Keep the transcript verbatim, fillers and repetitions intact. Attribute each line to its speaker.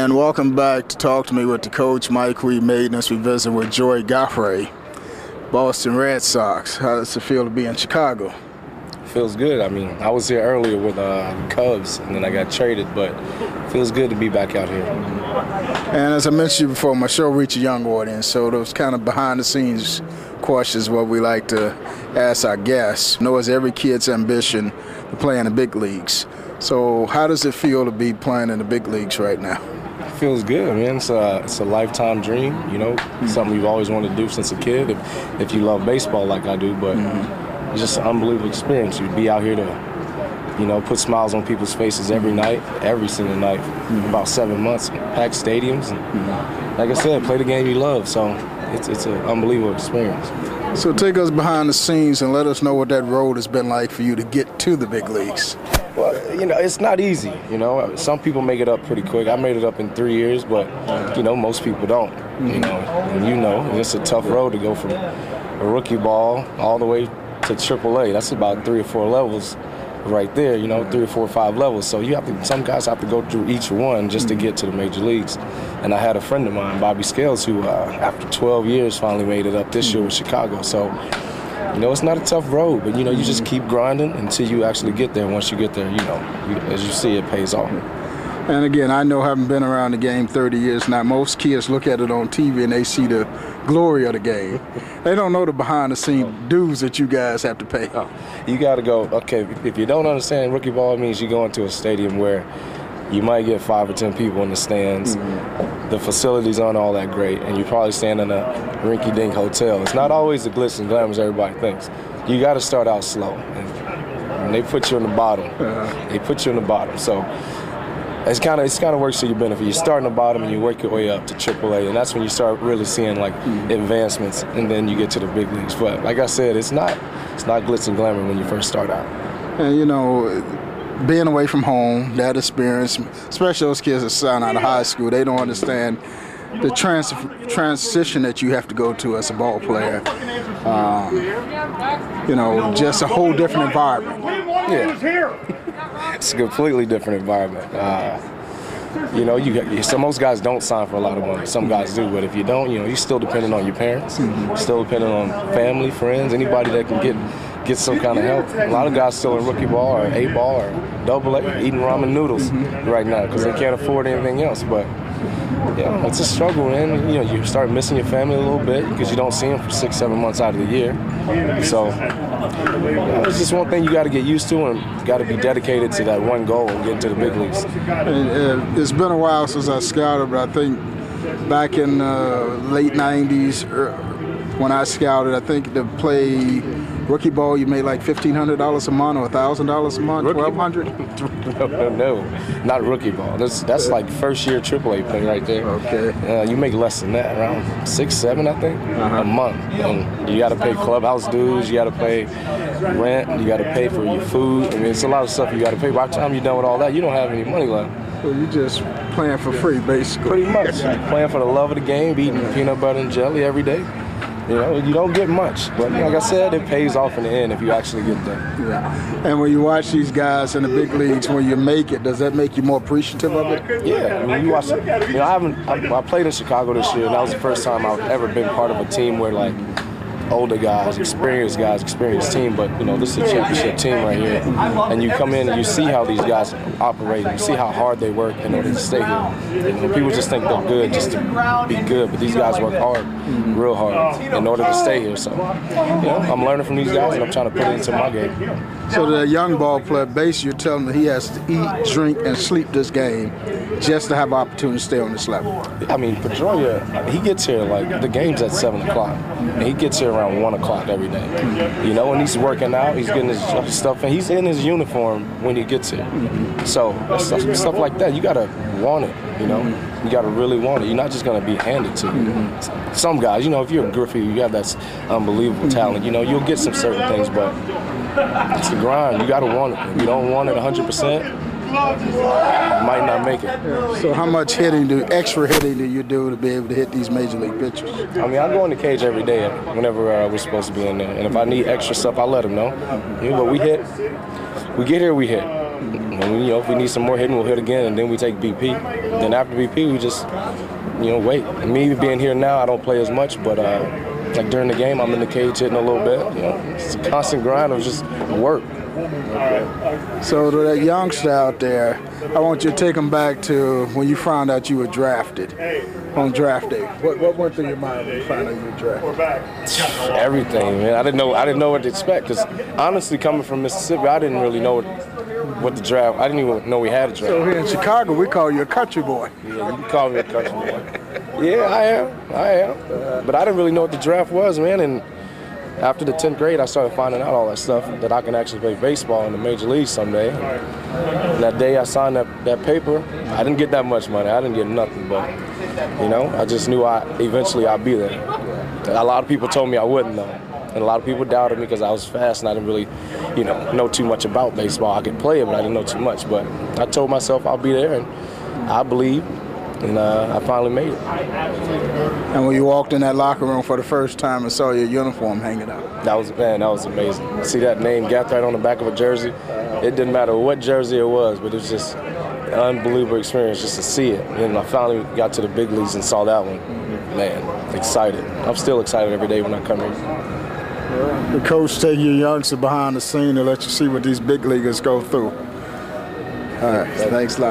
Speaker 1: And welcome back to Talk to Me with the Coach, Mike Reed Maintenance. We visit with Joey Gauthier, Boston Red Sox. How does it feel to be in Chicago?
Speaker 2: Feels good. I mean, I was here earlier with uh, Cubs, and then I got traded, but it feels good to be back out here.
Speaker 1: And as I mentioned before, my show reaches a young audience, so those kind of behind-the-scenes questions what we like to ask our guests. I know it's every kid's ambition to play in the big leagues. So how does it feel to be playing in the big leagues right now?
Speaker 2: It feels good, man. It's a, it's a lifetime dream, you know, mm-hmm. something you've always wanted to do since a kid, if, if you love baseball like I do, but mm-hmm. it's just an unbelievable experience. You'd be out here to, you know, put smiles on people's faces every night, every single night, mm-hmm. about seven months, packed stadiums, and mm-hmm. like I said, play the game you love, so it's, it's an unbelievable experience.
Speaker 1: So take us behind the scenes and let us know what that road has been like for you to get to the big leagues.
Speaker 2: Well, you know, it's not easy, you know. Some people make it up pretty quick. I made it up in three years, but, you know, most people don't, you know. And you know, it's a tough road to go from a rookie ball all the way to triple A. That's about three or four levels right there, you know, three or four or five levels. So you have to, some guys have to go through each one just to get to the major leagues. And I had a friend of mine, Bobby Scales, who uh, after twelve years finally made it up this year with Chicago. So, you know, it's not a tough road, but, you know, you just keep grinding until you actually get there. Once you get there, you know, you, as you see, it pays off.
Speaker 1: And again, I know, having been around the game thirty years now, most kids look at it on T V and they see the glory of the game. They don't know the behind-the-scenes dues that you guys have to pay.
Speaker 2: Oh, you got to go, okay, if you don't understand rookie ball, it means you go into a stadium where you might get five or ten people in the stands. Mm-hmm. The facilities aren't all that great, and you probably stand in a rinky-dink hotel. It's not always the glitz and glamour as everybody thinks. You got to start out slow. And when they put you in the bottom, uh-huh. they put you in the bottom. So it's kind of it's kind of works to your benefit. You start in the bottom and you work your way up to triple A, and that's when you start really seeing like mm-hmm. advancements, and then you get to the big leagues. But like I said, it's not it's not glitz and glamour when you first start out.
Speaker 1: And you know, being away from home, that experience, especially those kids that sign out of high school, they don't understand the trans transition that you have to go to as a ball player. Um, you know, just a whole different environment.
Speaker 2: Yeah, it's a completely different environment. Uh, you know, you some most guys don't sign for a lot of money. Some guys do, but if you don't, you know, you're still dependent on your parents, mm-hmm. still dependent on family, friends, anybody that can get. get some kind of help. A lot of guys still in rookie ball or A ball or double A, eating ramen noodles mm-hmm. right now because they can't afford anything else. But yeah, it's a struggle, man. You know, you start missing your family a little bit because you don't see them for six, seven months out of the year. So yeah, it's just one thing you got to get used to, and got to be dedicated to that one goal and getting to the big leagues.
Speaker 1: And, uh, it's been a while since I scouted, but I think back in uh, late nineties er, when I scouted, I think to play rookie ball, you made like fifteen hundred dollars a month or one thousand dollars a month, twelve hundred dollars?
Speaker 2: no, no, no, not rookie ball. That's that's like first year triple A play right there.
Speaker 1: Okay.
Speaker 2: Uh, you make less than that, around six, seven, I think, uh-huh. a month. And you got to pay clubhouse dues, you got to pay rent, you got to pay for your food. I mean, it's a lot of stuff you got to pay. By the time you're done with all that, you don't have any money left.
Speaker 1: So you're just playing for free, basically.
Speaker 2: Pretty much. You're playing for the love of the game, eating peanut butter and jelly every day. You know, you don't get much, but like I said, it pays off in the end if you actually get there.
Speaker 1: Yeah. And when you watch these guys in the big leagues, when you make it, does that make you more appreciative of it?
Speaker 2: Yeah. I mean, you watch. You know, I haven't. I, I played in Chicago this year, and that was the first time I've ever been part of a team where like older guys, experienced guys, experienced team. But you know, this is a championship team right here, and you come in and you see how these guys operate, and you see how hard they work in order to stay here. You know, people just think they're good just to be good, but these guys work hard, real hard, in order to stay here. So, you know, I'm learning from these guys, and I'm trying to put it into my game.
Speaker 1: So the young ball player, base, you're telling him he has to eat, drink, and sleep this game just to have opportunity to stay on this level.
Speaker 2: I mean, Pedroia, he gets here like the game's at seven o'clock, and he gets here around one o'clock every day. You know, and he's working out, he's getting his stuff, and he's in his uniform when he gets here. So stuff, stuff like that, you gotta want it. You know, you gotta really want it. You're not just gonna be handed to you. Some guys, you know, if you're a Griffey, you have that unbelievable talent. You know, you'll get some certain things, but it's the grind. You gotta want it. If you don't want it one hundred percent, you might not make it.
Speaker 1: So how much hitting do, extra hitting do you do to be able to hit these major league pitchers?
Speaker 2: I mean, I go in the cage every day whenever uh, we're supposed to be in there. And if I need extra stuff, I let them know. You know, but we hit, we get here, we hit. And we, you know, if we need some more hitting, we'll hit again, and then we take B P. Then after B P, we just, you know, wait. And me being here now, I don't play as much, but uh, like during the game, I'm in the cage hitting a little bit. You know, it's a constant grind of just work.
Speaker 1: So to that youngster out there, I want you to take them back to when you found out you were drafted on draft day. What, what went through your mind when you found out you were drafted?
Speaker 2: Everything, man. I didn't know. I didn't know what to expect because honestly, coming from Mississippi, I didn't really know what, what the draft. I didn't even know we had a draft.
Speaker 1: So here in Chicago, we call you a country boy.
Speaker 2: Yeah, you can call me a country boy. Yeah, I am. I am. Uh, but I didn't really know what the draft was, man. And after the tenth grade, I started finding out all that stuff, that I can actually play baseball in the major leagues someday. And that day I signed that, that paper, I didn't get that much money. I didn't get nothing, but, you know, I just knew I eventually I'd be there. A lot of people told me I wouldn't, though. And a lot of people doubted me because I was fast and I didn't really, you know, know too much about baseball. I could play it, but I didn't know too much. But I told myself I'll be there, and I believe. And uh, I finally made it.
Speaker 1: And when you walked in that locker room for the first time and saw your uniform hanging up?
Speaker 2: That was, man, that was amazing. See that name Gathright on the back of a jersey? It didn't matter what jersey it was, but it was just an unbelievable experience just to see it. And I finally got to the big leagues and saw that one. Man, excited. I'm still excited every day when I come here.
Speaker 1: The coach take your youngster behind the scene to let you see what these big leaguers go through. All right, thanks a lot.